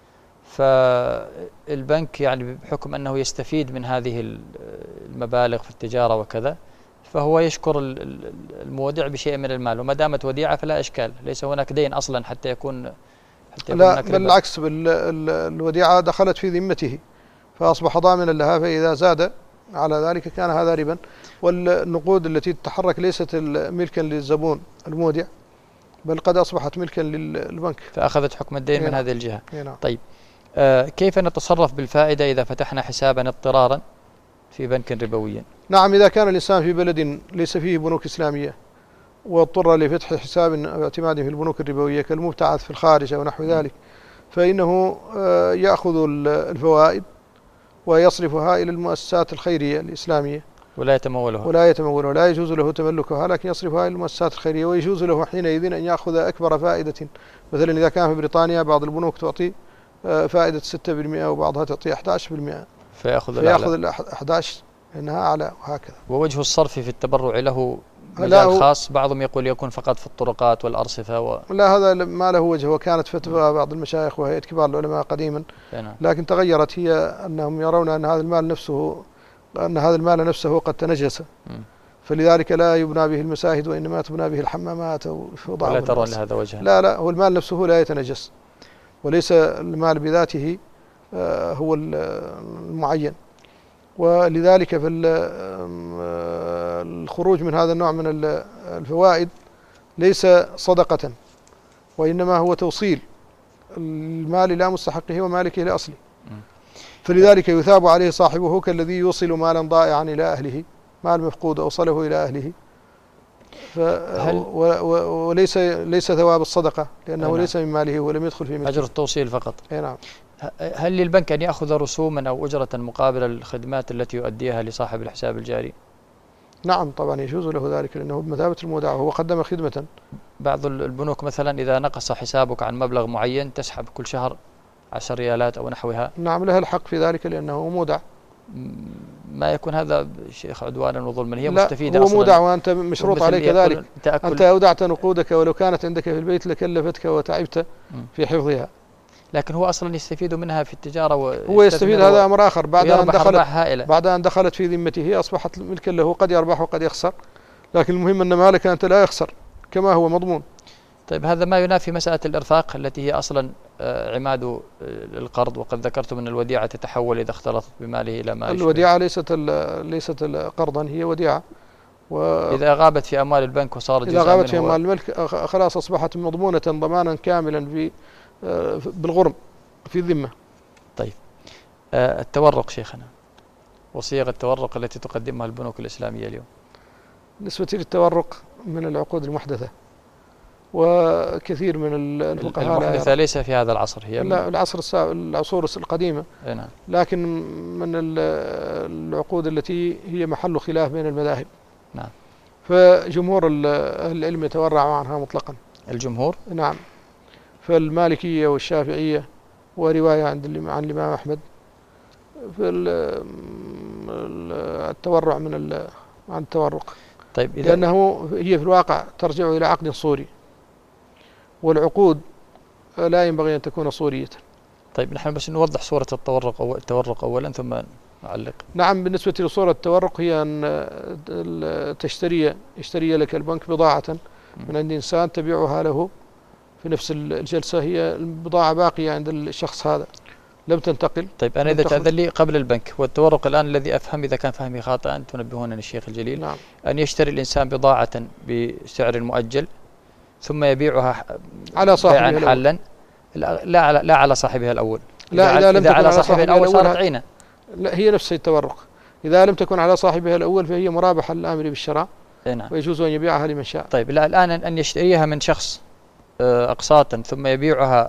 فالبنك يعني بحكم أنه يستفيد من هذه المبالغ في التجارة وكذا، فهو يشكر المودع بشيء من المال، وما دامت وديعة فلا إشكال، ليس هناك دين أصلا حتى يكون, حتى يكون لا، بالعكس، الوديعة دخلت في ذمته فأصبح ضامنا لها، فإذا زاد على ذلك كان هذا ربا. والنقود التي تتحرك ليست ملكا للزبون المودع، بل قد أصبحت ملكا للبنك، فأخذت حكم الدين من هذه الجهة. هنا. طيب، آه كيف نتصرف بالفائدة إذا فتحنا حسابا اضطرارا في بنك ربوي؟ نعم، إذا كان الإنسان في بلد ليس فيه بنوك إسلامية واضطر لفتح حساب أو اعتماده في البنوك الربوية كالمبتعث في الخارج أو نحو ذلك، فإنه آه يأخذ الفوائد ويصرفها إلى المؤسسات الخيرية الإسلامية، ولا يتمولها ولا يتمولها لا يجوز له تملكها، لكن يصرفها إلى المؤسسات الخيرية. ويجوز له حينئذ أن يأخذ أكبر فائدة، مثلا إذا كان في بريطانيا بعض البنوك تعطي فائدة ستة بالمئة وبعضها تعطي أحد عشر بالمئة، فيأخذ فيأخذ الأحد عشر لأنها أعلى، وهكذا. ووجه الصرف في التبرع له مجال خاص؟ بعضهم يقول يكون فقط في الطرقات والأرصفة و... لا، هذا ما له وجه، وكانت فتوى بعض المشايخ وهيئة كبار العلماء قديما، لكن تغيرت هي أنهم يرون أن هذا المال نفسه أن هذا المال نفسه قد تنجس، فلذلك لا يبنى به المساجد وإنما تبنى به الحمامات أو ولا ترون لهذا وجها؟ لا لا، هو المال نفسه لا يتنجس، وليس المال بذاته هو المعين، ولذلك فالخروج من هذا النوع من الفوائد ليس صدقة، وإنما هو توصيل المال إلى مستحقه ومالكه لأصله، فلذلك يثاب عليه صاحبه كالذي يوصل مالا ضائعا إلى أهله، مال مفقود أوصله إلى أهله، وليس ليس ثواب الصدقة لأنه نعم. ليس من ماله ولم يدخل في ملكه، أجر التوصيل فقط. أي نعم. هل للبنك أن يأخذ رسوما أو أجرة مقابل الخدمات التي يؤديها لصاحب الحساب الجاري؟ نعم طبعا يجوز له ذلك، لأنه بمثابة المودع وهو قدم خدمة. بعض البنوك مثلا إذا نقص حسابك عن مبلغ معين تسحب كل شهر عشر ريالات أو نحوها. نعم، له الحق في ذلك لأنه مودع. ما يكون هذا شيخ عدوانا وظلما؟ هي لا، مستفيدة هو أصلا، مودع وأنت مشروط عليك ذلك. أنت أودعت نقودك ولو كانت عندك في البيت لكلفتك وتعبت في حفظها، لكن هو أصلا يستفيد منها في التجارة. هو يستفيد، هذا أمر آخر. بعد أن دخلت بعد أن دخلت في ذمته أصبحت ملكا له، قد يربح وقد يخسر، لكن المهم أن مالك أنت لا يخسر كما هو مضمون. طيب، هذا ما ينافي مسألة الإرفاق التي هي أصلا عماد القرض، وقد ذكرتم أن الوديعة تتحول إذا اختلطت بماله إلى مال. الوديعة ليست ليست قرضا، هي وديعة، إذا غابت في أموال البنك وصارت إذا غابت في أموال الملك خلاص أصبحت مضمونة ضمانا كاملا في بالغرم في الذمة. طيب، التورق شيخنا وصيغ التورق التي تقدمها البنوك الإسلامية اليوم؟ بالنسبة للتورق من العقود المحدثة، وكثير من الفقهاء المحدثة ليس في هذا العصر، هي لا العصر العصور القديمة، نعم. لكن من العقود التي هي محل خلاف بين المذاهب. نعم. فجمهور أهل العلم يتورع عنها مطلقا. الجمهور؟ نعم. فالمالكية والشافعية، ورواية عند عن الإمام أحمد في التورع من عن التورق. طيب إذا لأنه هي في الواقع ترجع إلى عقد صوري، والعقود لا ينبغي أن تكون صورية. طيب نحن بس نوضح صورة التورق أو التورق أولا ثم نعلق. نعم. بالنسبة لصورة التورق هي أن تشتري يشتري لك البنك بضاعة من عند إنسان تبيعها له في نفس الجلسة، هي البضاعة باقية عند الشخص هذا لم تنتقل. طيب أنا إذا تأذن لي قبل البنك، والتورق الآن الذي أفهم إذا كان فهمي خاطئا تنبهونني الشيخ الجليل. نعم. أن يشتري الإنسان بضاعة بسعر مؤجل ثم يبيعها على صاحبها حالا، لا على لا على صاحبها الأول. لا إذا, إذا لم إذا تكن على على صاحبها الأول صارت عينة. لا هي نفس التورق. إذا لم تكن على صاحبها الأول فهي مرابحة للآمر بالشراء. نعم. ويجوز أن يبيعها لمن شاء. طيب لا الآن أن يشتريها من شخص أقساطا ثم يبيعها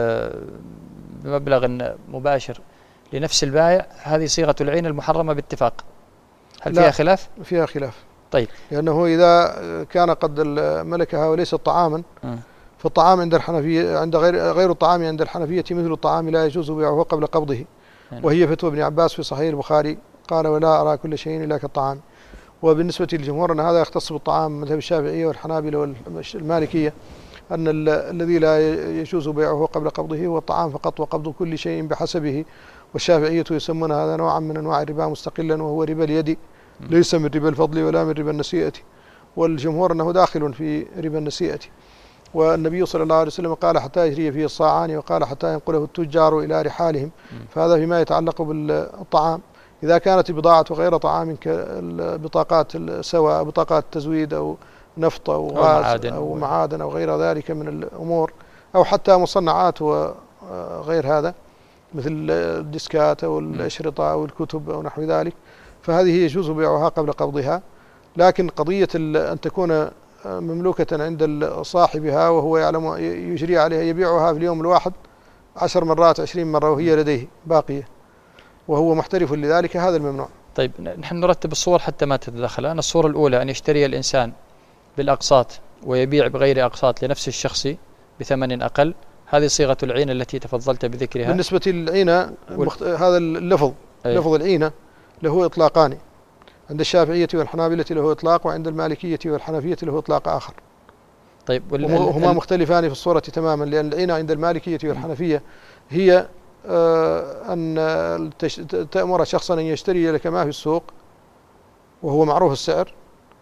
بمبلغ مباشر لنفس البائع، هذه صيغة العين المحرمة باتفاق. هل فيها خلاف؟ فيها خلاف. طيب. لأنه إذا كان قد ملكها وليس طعاما، م. فالطعام عند الحنفية عند غير غير الطعام عند الحنفية مثل الطعام لا يجوز بيعه قبل قبضه. يعني. وهي فتوى ابن عباس في صحيح البخاري قال: ولا أرى كل شيء إلا كالطعام. وبالنسبة للجمهور أن هذا يختص بالطعام، مذهب الشافعية والحنابلة والمالكية أن الذي لا يجوز بيعه قبل قبضه هو الطعام فقط، وقبض كل شيء بحسبه. والشافعية يسمون هذا نوعا من أنواع الربا مستقلا، وهو ربا اليد ليس من ربا الفضل ولا من ربا النسيئة. والجمهور أنه داخل في ربا النسيئة. والنبي صلى الله عليه وسلم قال: حتى يجري فيه الصاعان، وقال: حتى ينقله التجار إلى رحالهم. فهذا فيما يتعلق بالطعام. إذا كانت البضاعة غير طعام كالبطاقات سواء بطاقات تزويد أو نفط أو غاز أو معادن, أو معادن أو غير ذلك من الأمور، أو حتى مصنعات وغير هذا مثل الديسكات أو الأشرطة أو الكتب أو نحو ذلك، فهذه يجوز بيعها قبل قبضها. لكن قضية أن تكون مملوكة عند صاحبها وهو يعلم يجري عليها، يبيعها في اليوم الواحد عشر مرات عشرين مرة وهي لديه باقية وهو محترف لذلك، هذا الممنوع. طيب نحن نرتب الصور حتى ما تتدخل. أنا الصورة الأولى أن يشتري الإنسان بالأقساط ويبيع بغير أقساط لنفس الشخص بثمن أقل، هذه صيغة العينة التي تفضلت بذكرها. بالنسبة للعينة المخت... هذا اللفظ أي. لفظ العينة له إطلاقان، عند الشافعية والحنابلة له إطلاق، وعند المالكية والحنفية له إطلاق آخر. طيب وال... هما مختلفان في الصورة تماما، لأن العينة عند المالكية والحنفية هي آه أن تأمر شخصا أن يشتري لك ما في السوق وهو معروف السعر،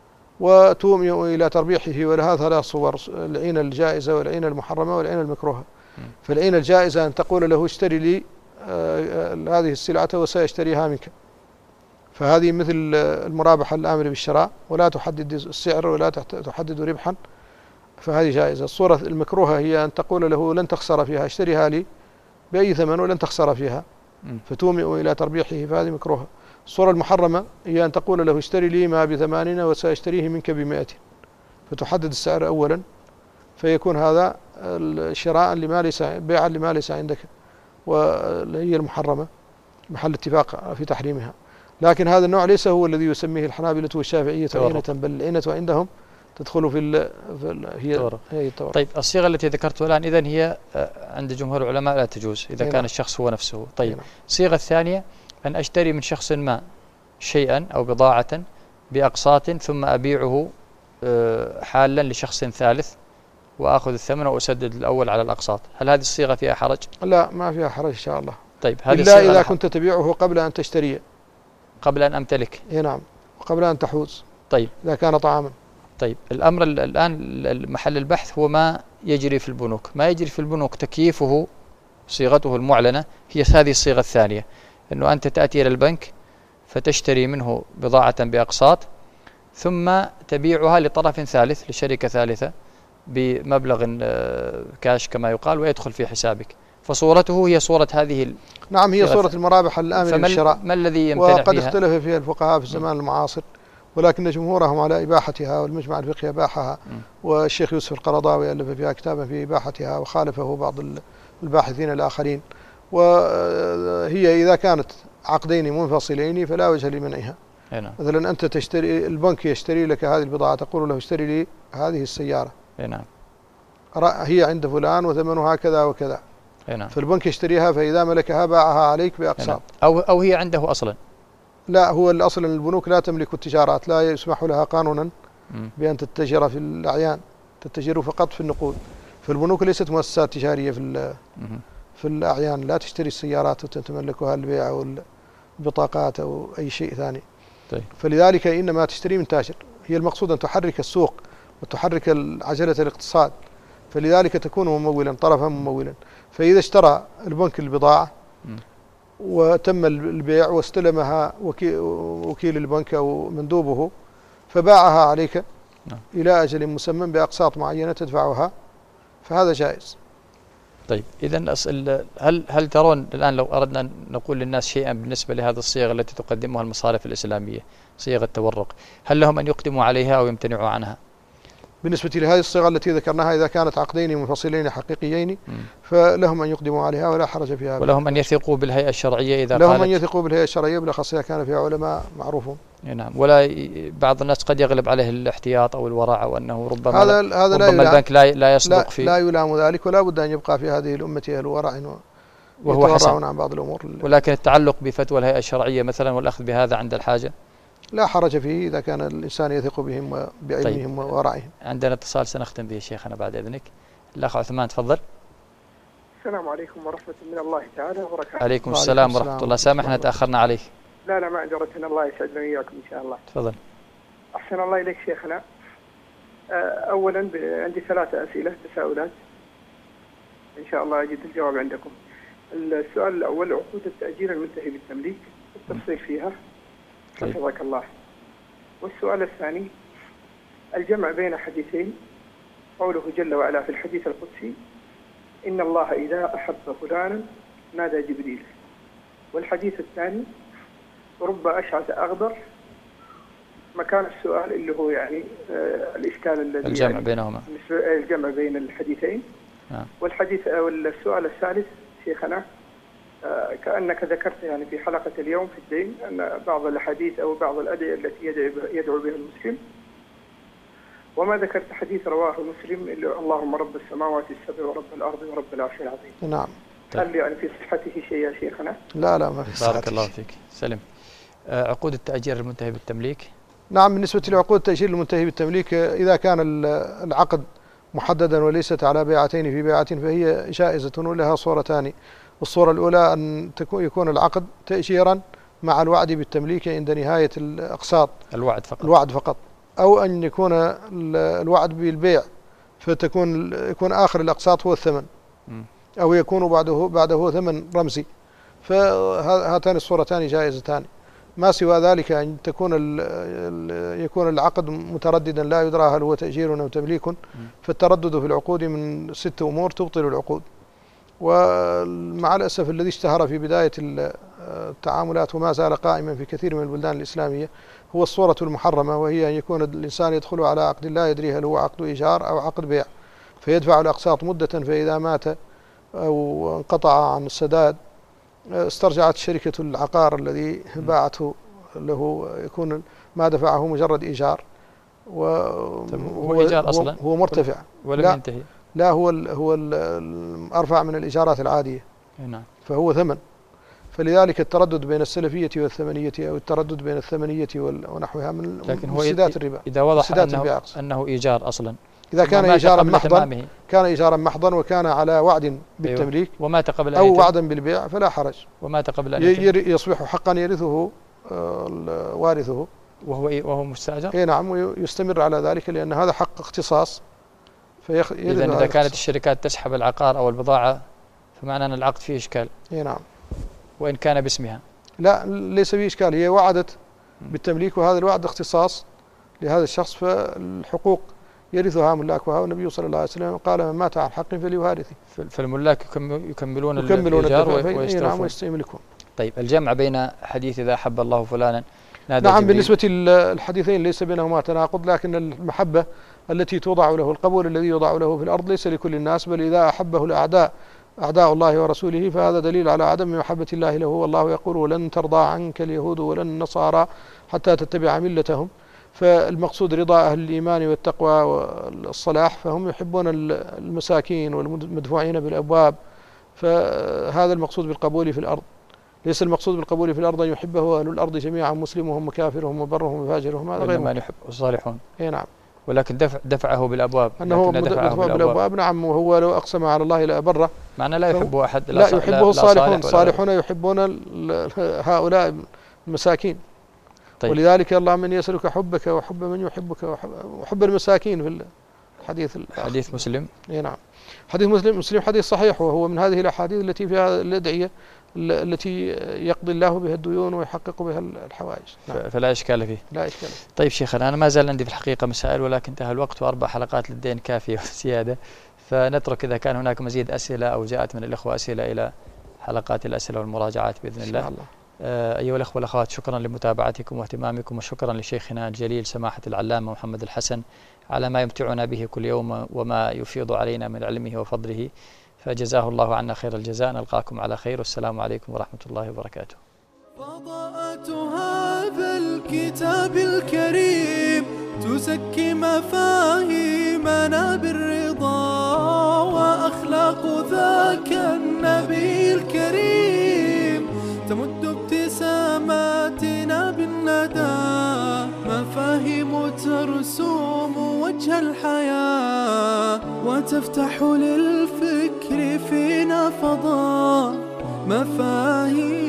وتومئ إلى تربيحه. ولها ثلاث صور: العينة الجائزة والعينة المحرمة والعينة المكروهة. فالعينة الجائزة أن تقول له: اشتري لي آه هذه السلعة وسيشتريها منك، فهذه مثل المرابحة الآمر بالشراء، ولا تحدد السعر ولا تحدد ربحا، فهذه جائزة. الصورة المكروهة هي أن تقول له: لن تخسر فيها، اشتريها لي بأي ثمن ولن تخسر فيها، فتومئ إلى تربيحه، فهذه مكروهة. الصورة المحرمة هي أن تقول له: اشتري لي ما بثمانين وسأشتريه منك بمائة، فتحدد السعر أولا، فيكون هذا شراء لما ليس بيعا لما ليس عندك، وهي المحرمة محل اتفاق في تحريمها. لكن هذا النوع ليس هو الذي يسميه الحنابلة والشافعية عينة، بل العينة عندهم تدخل في, ال في ال هي, هي التورق. طيب الصيغة التي ذكرتها الآن إذن هي عند جمهور العلماء لا تجوز إذا هنا. كان الشخص هو نفسه. طيب الصيغة الثانية أن أشتري من شخص ما شيئا أو بضاعة بأقساط ثم أبيعه حالا لشخص ثالث وأخذ الثمن وأسدد الأول على الأقساط، هل هذه الصيغة فيها حرج؟ لا، ما فيها حرج إن شاء الله. طيب هذه إلا إذا كنت تبيعه قبل أن تشتريه، قبل أن أمتلك. إيه نعم، وقبل أن تحوز. طيب إذا كان طعاما. طيب الأمر الآن محل البحث هو ما يجري في البنوك. ما يجري في البنوك تكييفه صيغته المعلنة هي هذه الصيغة الثانية، أنه أنت تأتي إلى البنك فتشتري منه بضاعة بأقساط ثم تبيعها لطرف ثالث لشركة ثالثة بمبلغ كاش كما يقال ويدخل في حسابك، فصورته هي صورة هذه. نعم، هي صورة المرابحة الآمرة بالشراء. ما الذي يمتنع وقد فيها؟ اختلف فيها الفقهاء في الزمان المعاصر، ولكن جمهورهم على إباحتها، والمجمع الفقهي أباحها، والشيخ يوسف القرضاوي ألف فيها كتابا في إباحتها، وخالفه بعض الباحثين الآخرين. وهي إذا كانت عقدين منفصلين فلا وجه لمنعها. نعم. مثلا أنت تشتري، البنك يشتري لك هذه البضاعة، تقول له اشتري لي هذه السيارة، نعم، هي عند فلان وثمنها كذا وكذا، نعم، فالبنك يشتريها، فإذا ملكها باعها عليك بأقساط. نعم. أو أو هي عنده أصلا. لا، هو الأصل أن البنوك لا تملك التجارات، لا يسمح لها قانونا م. بأن تتجر في الأعيان، تتجر فقط في النقود. فالبنوك ليست مؤسسات تجارية في في الأعيان، لا تشتري السيارات وتتملكها البيع أو البطاقات أو أي شيء ثاني. طيب. فلذلك إنما تشتري من تاجر، هي المقصود أن تحرك السوق وتحرك عجلة الاقتصاد، فلذلك تكون ممولا، طرفا ممولا. فإذا اشترى البنك البضاعة م. وتم البيع واستلمها وكيل البنك أو مندوبه فباعها عليك نعم. إلى أجل مسمى بأقساط معينة تدفعها، فهذا جائز. طيب، إذن هل هل ترون الآن لو أردنا أن نقول للناس شيئا بالنسبة لهذه الصيغ التي تقدمها المصارف الإسلامية، صيغ التورق، هل لهم أن يقدموا عليها أو يمتنعوا عنها؟ بالنسبة لهذه الصيغة التي ذكرناها، إذا كانت عقدين منفصلين حقيقيين م. فلهم أن يقدموا عليها ولا حرج فيها. ولهم أن يثقوا بالهيئة الشرعية إذا لهم قالت. أن يثقوا بالهيئة الشرعية، بالأخص إذا كان فيها علماء معروفون. نعم. ولا بعض الناس قد يغلب عليه الاحتياط أو الورع، أو أنه ربما هذا هذا ربما لا البنك لا لا يصدق لا فيه. لا يلام ذلك، ولا بد أن يبقى في هذه الأمة أهل ورع وهو حسن عن بعض الأمور. ولكن التعلق بفتوى الهيئة الشرعية مثلا والأخذ بهذا عند الحاجة لا حرج فيه إذا كان الإنسان يثق بهم وبعلمهم طيب. وورعهم. عندنا اتصال سنختم به شيخنا بعد إذنك. الأخ عثمان تفضل. السلام عليكم ورحمة من الله تعالى وبركاته. عليكم السلام ورحمة الله. سامحنا تأخرنا عليك. لا لا معذرة، الله يسعدنا وإياكم إن شاء الله. تفضل. أحسن الله إليك شيخنا. أولا عندي ثلاثة أسئلة تساؤلات إن شاء الله أجد الجواب عندكم. السؤال الأول، عقود التأجير المنتهي بالتمليك، التفصيل فيها حفظك الله. والسؤال الثاني، الجمع بين حديثين، قوله جل وعلا في الحديث القدسي إن الله إذا أحب فلانا نادى جبريل، والحديث الثاني رب أشعث أغبر، مكان السؤال اللي هو يعني آه الإشكال الذي الجمع يعني بينهما، الجمع بين الحديثين. آه. والحديث أو السؤال الثالث شيخنا، آه كأنك ذكرت يعني في حلقة اليوم في الدين أن بعض الحديث أو بعض الأدعية التي يدعو بها المسلم، وما ذكرت حديث رواه مسلم اللي اللهم رب السماوات السبع ورب الأرض ورب العرش العظيم. نعم. هل يعني في صحته شيء يا شيخنا؟ لا لا ما في صحته. بارك الله فيك. سلم. آه عقود التأجير المنتهي بالتمليك. نعم، بالنسبة لعقود التأجير المنتهي بالتمليك، إذا كان العقد محددا وليست على بيعتين في بيعة فهي جائزة ولها صورتان. الصورة الأولى أن يكون العقد تأجيرا مع الوعد بالتمليك عند نهاية الأقساط، الوعد فقط الوعد فقط، أو أن يكون الوعد بالبيع فتكون يكون آخر الأقساط هو الثمن، أو يكون بعده بعده ثمن رمزي. فهاتان الصورتان جائزتان. ما سوى ذلك أن تكون يكون العقد مترددا لا يدرى هل هو تأجير أو تمليك، فالتردد في العقود من ست أمور تبطل العقود. ومع الأسف الذي اشتهر في بداية التعاملات وما زال قائما في كثير من البلدان الإسلامية هو الصورة المحرمة، وهي أن يكون الإنسان يدخل على عقد لا يدري هل هو عقد إيجار أو عقد بيع، فيدفع الأقساط مدة، فإذا مات أو انقطع عن السداد استرجعت شركة العقار الذي باعته له يكون ما دفعه مجرد إيجار، وهو إيجار أصلا هو مرتفع ولم لا ينتهي. لا هو ال هو ال أرفع من الإيجارات العادية. نعم. فهو ثمن. فلذلك التردد بين السلفية والثمنية أو التردد بين الثمنية ونحوها من مفسدات الربا. إذا وضح أنه, أنه إيجار أصلا، إذا كان إيجارا محضا كان إيجارا محضا وكان على وعد بالتمليك ومات قبل أن أو وعدا بالبيع فلا حرج، ومات قبل أن يصبح حقا يرثه وارثه وهو وهو مستأجر. اي نعم، ويستمر على ذلك لأن هذا حق اختصاص. إذا إذا كانت الشركات تسحب العقار أو البضاعة فمعنى أن العقد فيه إشكال. اي نعم. وإن كان باسمها. لا ليس فيه إشكال، هي وعدت بالتمليك وهذا الوعد اختصاص لهذا الشخص، فالحقوق يرثها ملاكها، والنبي صلى الله عليه وسلم قال من مات عن حق فليوارثه. فالملاك يكملون يكملون الإيجار ويستملكون. طيب، الجمع بين حديث إذا أحب الله فلانا نادى نعم جبريل. بالنسبة للحديثين ليس بينهما تناقض، لكن المحبة التي توضع له، القبول الذي يوضع له في الأرض ليس لكل الناس، بل إذا أحبه الأعداء أعداء الله ورسوله فهذا دليل على عدم محبة الله له. والله يقول ولن ترضى عنك اليهود ولا النصارى حتى تتبع ملتهم. فالمقصود رضا أهل الإيمان والتقوى والصلاح، فهم يحبون المساكين والمدفوعين بالأبواب، فهذا المقصود بالقبول في الأرض. ليس المقصود بالقبول في الأرض أن يحبه أهل الأرض جميعا، مسلمهم وكافرهم وبرهم وفاجرهم، هذا غير من يحب الصالحون. اي نعم. ولكن دفع دفعه بالأبواب، أنه دفعه بالأبواب. نعم. وهو لو أقسم على الله لأبره. معنى لا يحبه أحد. لا, لا يحبه الصالحون. الصالحون يحبون هؤلاء المساكين. طيب. ولذلك الله من يسألك حبك وحب من يحبك وحب المساكين في الحديث حديث مسلم. اي نعم. حديث مسلم مسلم حديث صحيح، وهو من هذه الأحاديث التي فيها الأدعية التي يقضي الله بها الديون ويحقق بها الحوائج. نعم. فلا إشكال فيه. لا إشكال. طيب شيخنا، أنا ما زال عندي في الحقيقة مسائل، ولكن انتهى الوقت وأربع حلقات للدين كافية وزيادة، فنترك إذا كان هناك مزيد أسئلة أو جاءت من الإخوة أسئلة إلى حلقات الأسئلة والمراجعات بإذن الله. إن شاء الله. آه أيها الأخوة والأخوات، شكرا لمتابعتكم واهتمامكم، وشكرا لشيخنا الجليل سماحة العلامة محمد الحسن على ما يمتعنا به كل يوم وما يفيض علينا من علمه وفضله، فجزاه الله عنا خير الجزاء. نلقاكم على خير، والسلام عليكم ورحمة الله وبركاته. فضاءة هذا الكتاب الكريم تزكي مفاهيمنا بالرضا، وأخلاق ذاك النبي الكريم تمد ابتساماتنا بالندى، مفاهيم ترسوم وجه الحياة وتفتح للفكر فينا فضاء، مفاهيم